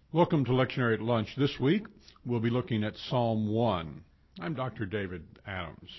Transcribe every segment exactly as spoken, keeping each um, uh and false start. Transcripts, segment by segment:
Welcome to Lectionary at Lunch. This week, we'll be looking at Psalm one. I'm Doctor David Adams.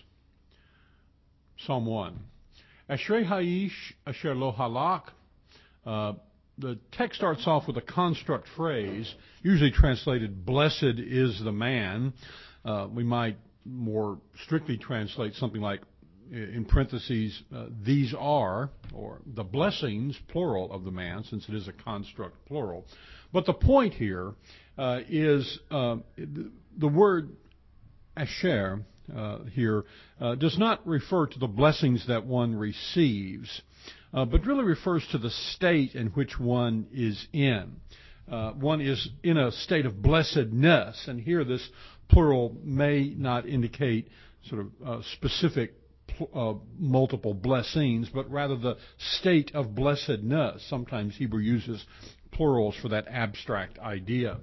Psalm one. Ashrei Ha'ish asher lo halak. Uh, the text starts off with a construct phrase, usually translated, blessed is the man. Uh, we might more strictly translate something like, in parentheses, uh, these are, or the blessings, plural, of the man, since it is a construct plural. But the point here uh, is uh, the word asher uh, here uh, does not refer to the blessings that one receives, uh, but really refers to the state in which one is in. Uh, one is in a state of blessedness, and here this plural may not indicate sort of uh, specific Uh, multiple blessings, but rather the state of blessedness. Sometimes Hebrew uses plurals for that abstract idea.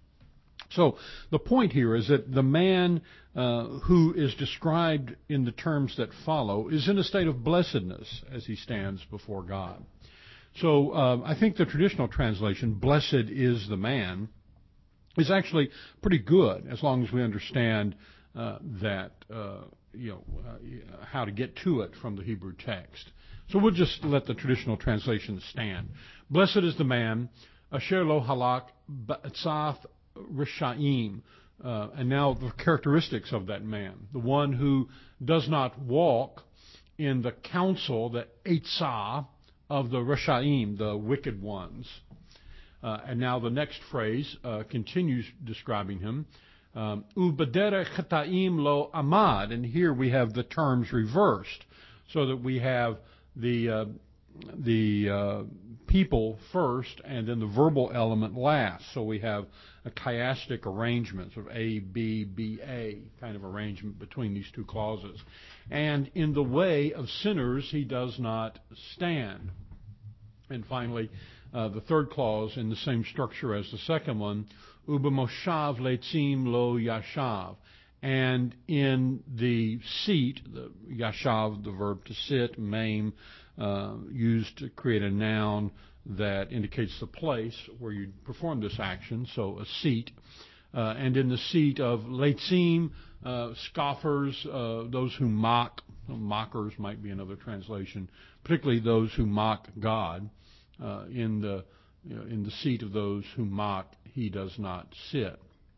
So the point here is that the man uh, who is described in the terms that follow is in a state of blessedness as he stands before God. So uh, I think the traditional translation, blessed is the man, is actually pretty good as long as we understand uh, that uh, you know, uh, how to get to it from the Hebrew text. So we'll just let the traditional translation stand. Blessed is the man, asher lo halak ba'atzaf rishaim. Uh, and now the characteristics of that man. The one who does not walk in the counsel, the etzah, of the rishaim, the wicked ones. Uh, and now the next phrase uh, continues describing him. Um, Ubadere chataim lo amad, and here we have the terms reversed, so that we have the uh, the uh, people first, and then the verbal element last. So we have a chiastic arrangement, sort of A, B, B, A kind of arrangement between these two clauses. And in the way of sinners, he does not stand. And finally, uh, the third clause in the same structure as the second one. Ubamoshav leitzim lo yashav. And in the seat, the yashav, the verb to sit, maim, uh, used to create a noun that indicates the place where you perform this action, so a seat. Uh, and in the seat of leitzim, uh, scoffers, uh, those who mock, mockers might be another translation, particularly those who mock God, uh, in the you know, in the seat of those who mock, he does not sit.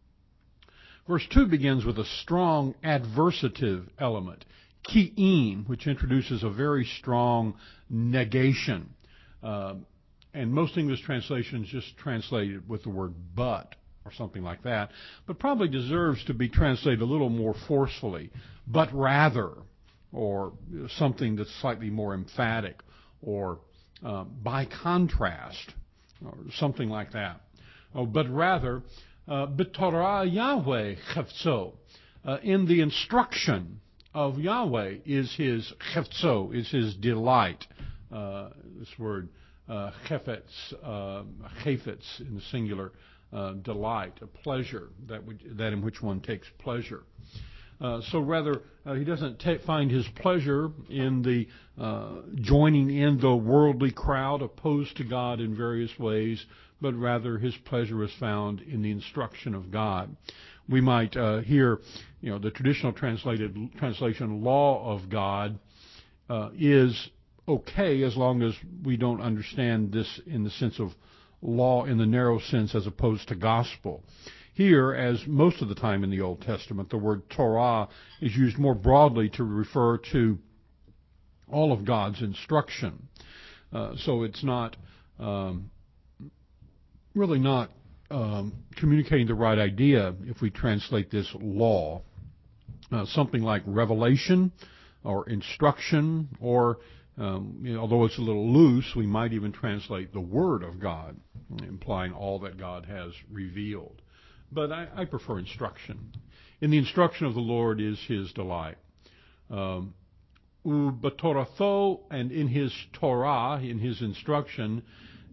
Verse two begins with a strong adversative element, ki'im, which introduces a very strong negation. Uh, and most English translations just translate it with the word but, or something like that, but probably deserves to be translated a little more forcefully, but rather, or something that's slightly more emphatic, or uh, by contrast, or something like that. Oh, but rather, uh, b'torah Yahweh chefzo. Uh, in the instruction of Yahweh is his chefzo, is his delight. Uh, this word, uh, chefetz, uh, chefetz in the singular, uh, delight, a pleasure, that, would, that in which one takes pleasure. Uh, so rather, uh, he doesn't ta- find his pleasure in the uh, joining in the worldly crowd opposed to God in various ways, but rather his pleasure is found in the instruction of God. We might uh, hear, you know, the traditional translated translation, law of God, uh, is okay as long as we don't understand this in the sense of law in the narrow sense as opposed to gospel. Here, as most of the time in the Old Testament, the word Torah is used more broadly to refer to all of God's instruction. Uh, so it's not um, really not um, communicating the right idea if we translate this law. Uh, something like revelation or instruction, or um, you know, although it's a little loose, we might even translate the Word of God, implying all that God has revealed. But I, I prefer instruction. In the instruction of the Lord is his delight. Um, Ubatoratho, and in his Torah, in his instruction,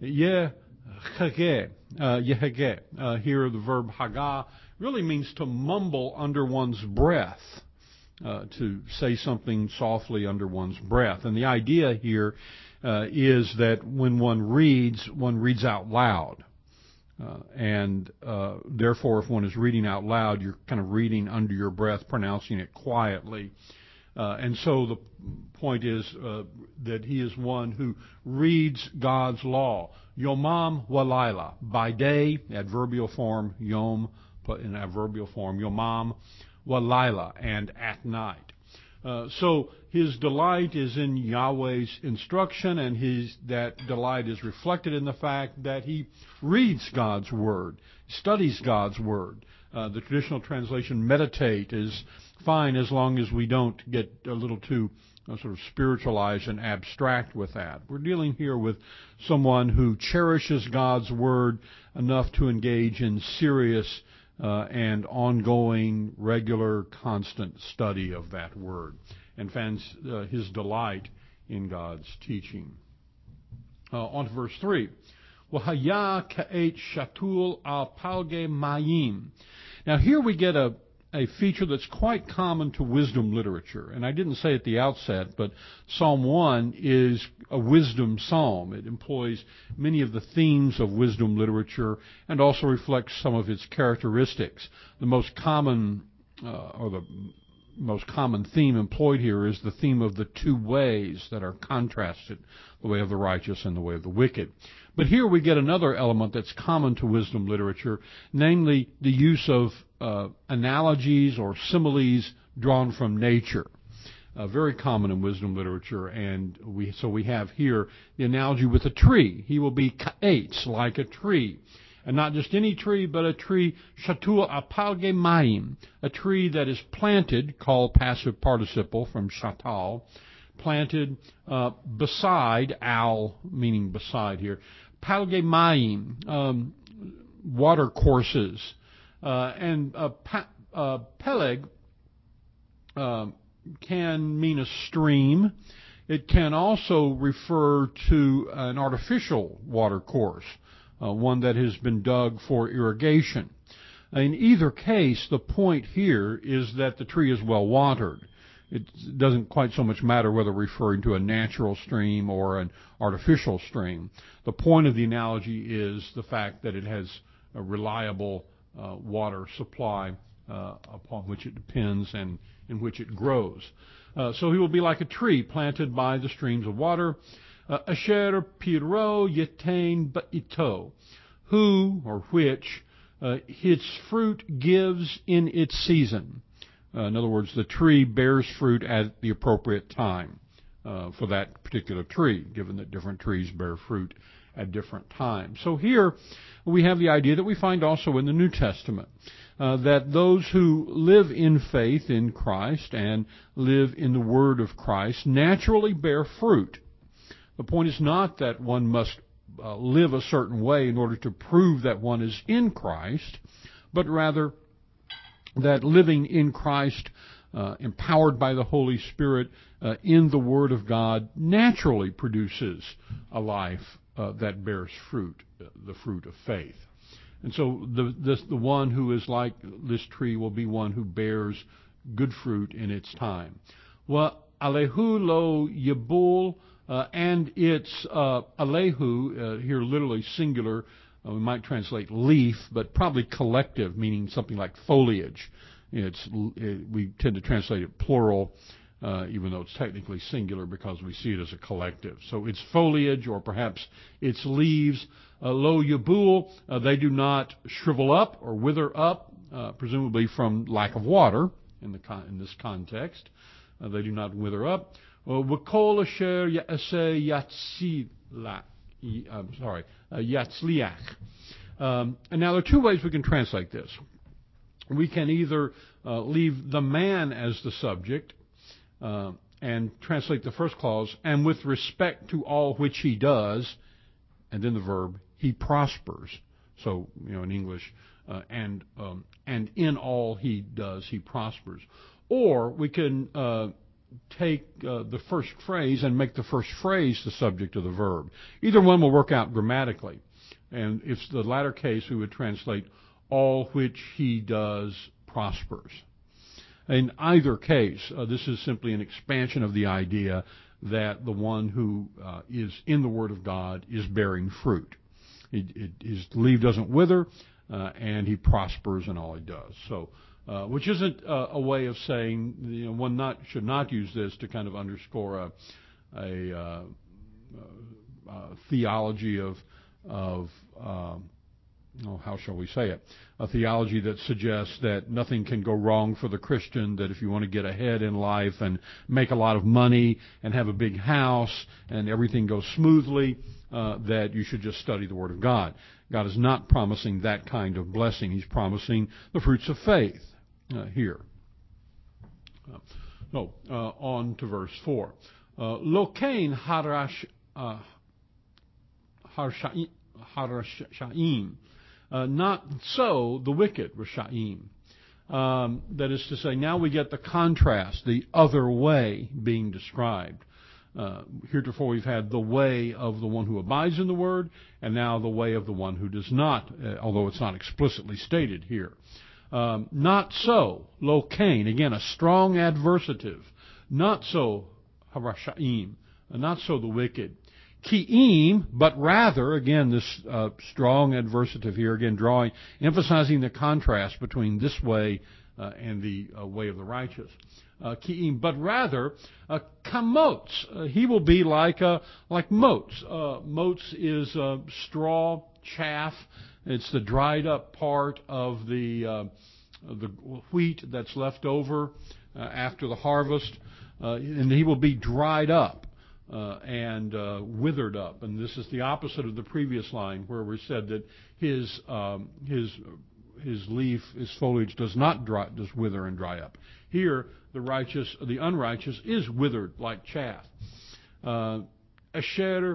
yehageh, uh, yehageh. Uh, here the verb hagah really means to mumble under one's breath, uh, to say something softly under one's breath. And the idea here uh, is that when one reads, one reads out loud. Uh, and uh, therefore, if one is reading out loud, you're kind of reading under your breath, pronouncing it quietly. Uh, and so the point is uh, that he is one who reads God's law. Yomam walayla, by day, adverbial form, yom, put in adverbial form, yomam walayla, and at night. Uh, so his delight is in Yahweh's instruction, and his that delight is reflected in the fact that he reads God's word, studies God's word. Uh, the traditional translation meditate is fine as long as we don't get a little too uh, sort of spiritualized and abstract with that. We're dealing here with someone who cherishes God's word enough to engage in serious uh, and ongoing, regular, constant study of that word, and finds uh, his delight in God's teaching. Uh, on to verse three. Wahaya ka'et shatul al palge mayim. Now here we get a, a feature that's quite common to wisdom literature. And I didn't say at the outset, but Psalm one is a wisdom psalm. It employs many of the themes of wisdom literature and also reflects some of its characteristics. The most common, uh, or the most common theme employed here is the theme of the two ways that are contrasted, the way of the righteous and the way of the wicked. But here we get another element that's common to wisdom literature, namely the use of uh, analogies or similes drawn from nature. Uh, very common in wisdom literature, and we so we have here the analogy with a tree. He will be ka'etz, like a tree. And not just any tree, but a tree, shatul apalge mayim, a tree that is planted, called passive participle from shatal, planted uh, beside, al, meaning beside here, palge mayim, um, water courses, uh, and uh, pa- uh, peleg uh, can mean a stream. It can also refer to an artificial water course. Uh, one that has been dug for irrigation. In either case, the point here is that the tree is well watered. It doesn't quite so much matter whether referring to a natural stream or an artificial stream. The point of the analogy is the fact that it has a reliable uh, water supply uh, upon which it depends and in which it grows. Uh, so he will be like a tree planted by the streams of water. Asher piro yetain ba'ito, who or which uh, its fruit gives in its season. Uh, in other words, the tree bears fruit at the appropriate time uh, for that particular tree, given that different trees bear fruit at different times. So here we have the idea that we find also in the New Testament, uh, that those who live in faith in Christ and live in the Word of Christ naturally bear fruit. The point is not that one must uh, live a certain way in order to prove that one is in Christ, but rather that living in Christ, uh, empowered by the Holy Spirit uh, in the Word of God, naturally produces a life uh, that bears fruit, uh, the fruit of faith. And so the, this, the one who is like this tree will be one who bears good fruit in its time. Wa alehu lo yebul. Uh, and it's uh, alehu, uh, here literally singular, uh, we might translate leaf, but probably collective, meaning something like foliage. It's it, we tend to translate it plural, uh, even though it's technically singular because we see it as a collective. So it's foliage, or perhaps it's leaves. Uh, lo yabul, uh, they do not shrivel up or wither up, uh, presumably from lack of water in the con- in this context. Uh, they do not wither up. V'kol asher ya'aseh yatzilach. I'm sorry, uh, yatzliach. Um, and now there are two ways we can translate this. We can either uh, leave the man as the subject uh, and translate the first clause, and with respect to all which he does, and then the verb, he prospers. So, you know, in English, uh, and um, and in all he does, he prospers. Or we can uh, take uh, the first phrase and make the first phrase the subject of the verb. Either one will work out grammatically. And if the latter case, we would translate, all which he does prospers. In either case, uh, this is simply an expansion of the idea that the one who uh, is in the Word of God is bearing fruit. He, it, his leaf doesn't wither, uh, and he prospers in all he does. So, uh, which isn't uh, a way of saying, you know, one not should not use this to kind of underscore a, a uh, uh, uh, theology of of um, oh, how shall we say it? A theology that suggests that nothing can go wrong for the Christian, that if you want to get ahead in life and make a lot of money and have a big house and everything goes smoothly, uh, that you should just study the Word of God. God is not promising that kind of blessing. He's promising the fruits of faith uh, here. Uh, so, uh, on to verse four. Uh, Lokain harash uh, harashaim. Uh, not so the wicked, Rasha'im. Um, that is to say, now we get the contrast, the other way being described. Uh, heretofore we've had the way of the one who abides in the Word, and now the way of the one who does not, uh, although it's not explicitly stated here. Um, not so, lo kain, again a strong adversative. Not so, Harasha'im, uh, not so the wicked. Ki'im, but rather, again, this uh, strong adversative here, again, drawing, emphasizing the contrast between this way uh, and the uh, way of the righteous. Uh, Ki'im, but rather, uh, kamotes. Uh, he will be like uh, like motes. Uh, motes is uh, straw, chaff. It's the dried up part of the uh, the wheat that's left over uh, after the harvest, uh, and he will be dried up. Uh, and uh, withered up, and this is the opposite of the previous line where we said that his um, his his leaf, his foliage does not dry, does wither and dry up. Here, the righteous, the unrighteous, is withered like chaff. Asher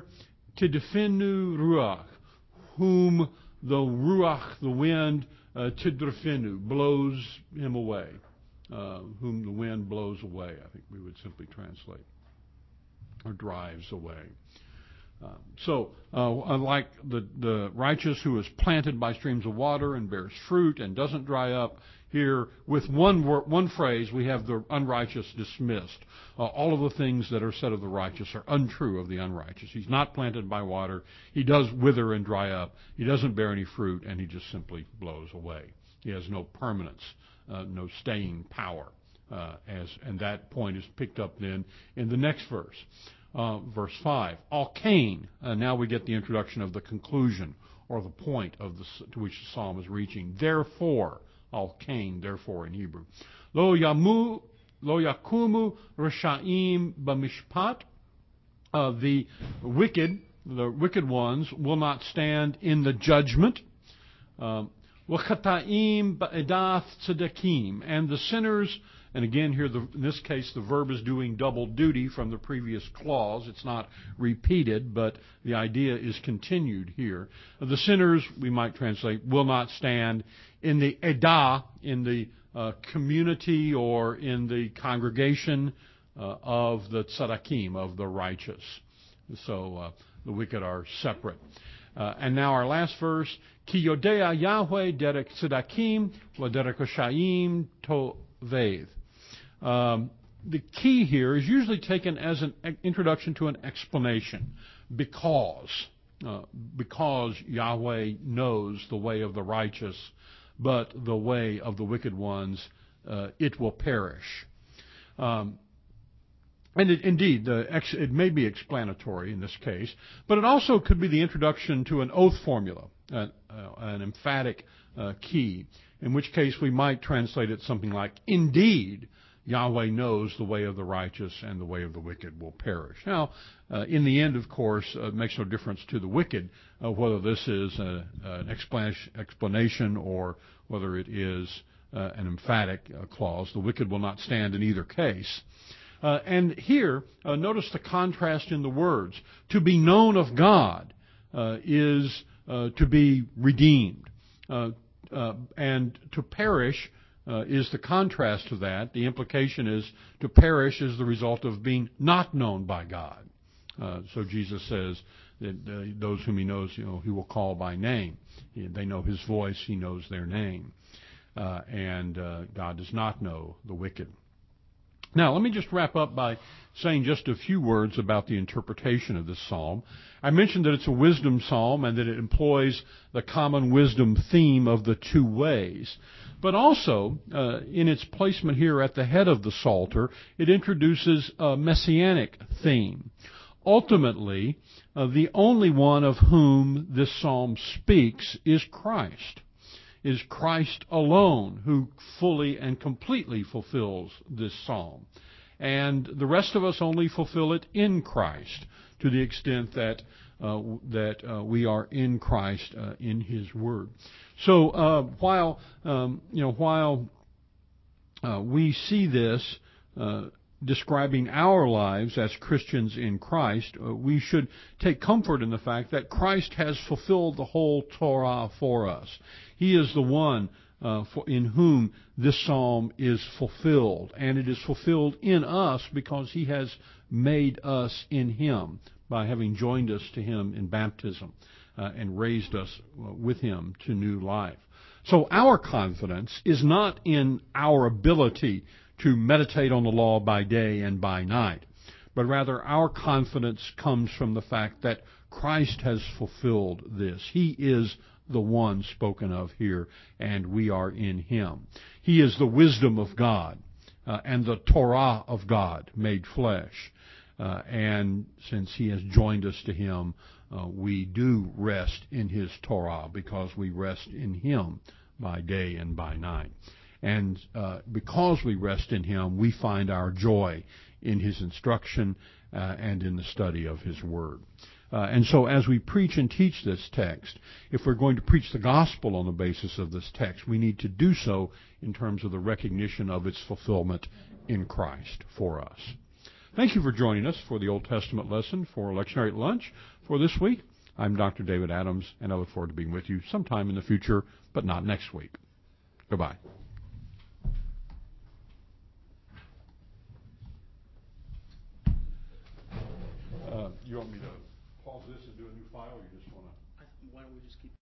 tidfinu ruach, whom the ruach, the wind, uh, tidfinu, blows him away, uh, whom the wind blows away. I think we would simply translate. Or drives away. Uh, so, uh, unlike the, the righteous who is planted by streams of water and bears fruit and doesn't dry up, here with one wor- one phrase we have the unrighteous dismissed. Uh, all of the things that are said of the righteous are untrue of the unrighteous. He's not planted by water. He does wither and dry up. He doesn't bear any fruit, and he just simply blows away. He has no permanence, uh, no staying power. Uh, as and that point is picked up then in the next verse, uh, verse five. Al Cain. Uh, now we get the introduction of the conclusion or the point of the to which the psalm is reaching. Therefore, Al Cain. Therefore, in Hebrew, Lo yamu lo yakumu rashaim b'mishpat. Uh, the wicked, the wicked ones, will not stand in the judgment. Um, W'chataim ba'edath tzedakим, and the sinners. And again, here, the, in this case, the verb is doing double duty from the previous clause. It's not repeated, but the idea is continued here. The sinners, we might translate, will not stand in the edah, in the uh, community or in the congregation uh, of the tzedakим, of the righteous. So uh, the wicked are separate. Uh, and now our last verse, Ki yodea Yahweh derek tzedakim wa derek rasha'im toved. Um, the key here is usually taken as an introduction to an explanation. Because, uh, because Yahweh knows the way of the righteous, but the way of the wicked ones, uh, it will perish. Um, and it, indeed, the ex, it may be explanatory in this case, but it also could be the introduction to an oath formula, an, uh, an emphatic uh, key, in which case we might translate it something like, indeed, Yahweh knows the way of the righteous and the way of the wicked will perish. Now, uh, in the end, of course, uh, it makes no difference to the wicked uh, whether this is a, an explanation, explanation or whether it is uh, an emphatic uh, clause. The wicked will not stand in either case. Uh, and here, uh, notice the contrast in the words. To be known of God uh, is uh, to be redeemed. Uh, uh, and to perish Uh, is the contrast to that. The implication is to perish is the result of being not known by God. Uh, so Jesus says that uh, those whom he knows, you know, he will call by name. He, they know his voice. He knows their name. Uh, and uh, God does not know the wicked. Now, let me just wrap up by saying just a few words about the interpretation of this psalm. I mentioned that it's a wisdom psalm and that it employs the common wisdom theme of the two ways. But also, uh, in its placement here at the head of the Psalter, it introduces a messianic theme. Ultimately, uh, the only one of whom this psalm speaks is Christ. Is Christ alone who fully and completely fulfills this psalm. And the rest of us only fulfill it in Christ, to the extent that uh, that uh, we are in Christ uh, in His Word. So uh, while um, you know while uh, we see this uh, describing our lives as Christians in Christ, uh, we should take comfort in the fact that Christ has fulfilled the whole Torah for us. He is the one uh, for, in whom this psalm is fulfilled, and it is fulfilled in us because He has made us in Him by having joined us to Him in baptism uh, and raised us uh, with Him to new life. So our confidence is not in our ability to meditate on the law by day and by night, but rather our confidence comes from the fact that Christ has fulfilled this. He is the one spoken of here, and we are in Him. He is the wisdom of God uh, and the Torah of God made flesh. Uh, and since He has joined us to Him, uh, we do rest in His Torah because we rest in Him by day and by night. And uh, because we rest in Him, we find our joy in His instruction uh, and in the study of His Word. Uh, and so as we preach and teach this text, if we're going to preach the gospel on the basis of this text, we need to do so in terms of the recognition of its fulfillment in Christ for us. Thank you for joining us for the Old Testament lesson for Lectionary at Lunch for this week. I'm Doctor David Adams, and I look forward to being with you sometime in the future, but not next week. Goodbye. Uh, you want me to pause this and do a new file, or you just want to? Why don't we just keep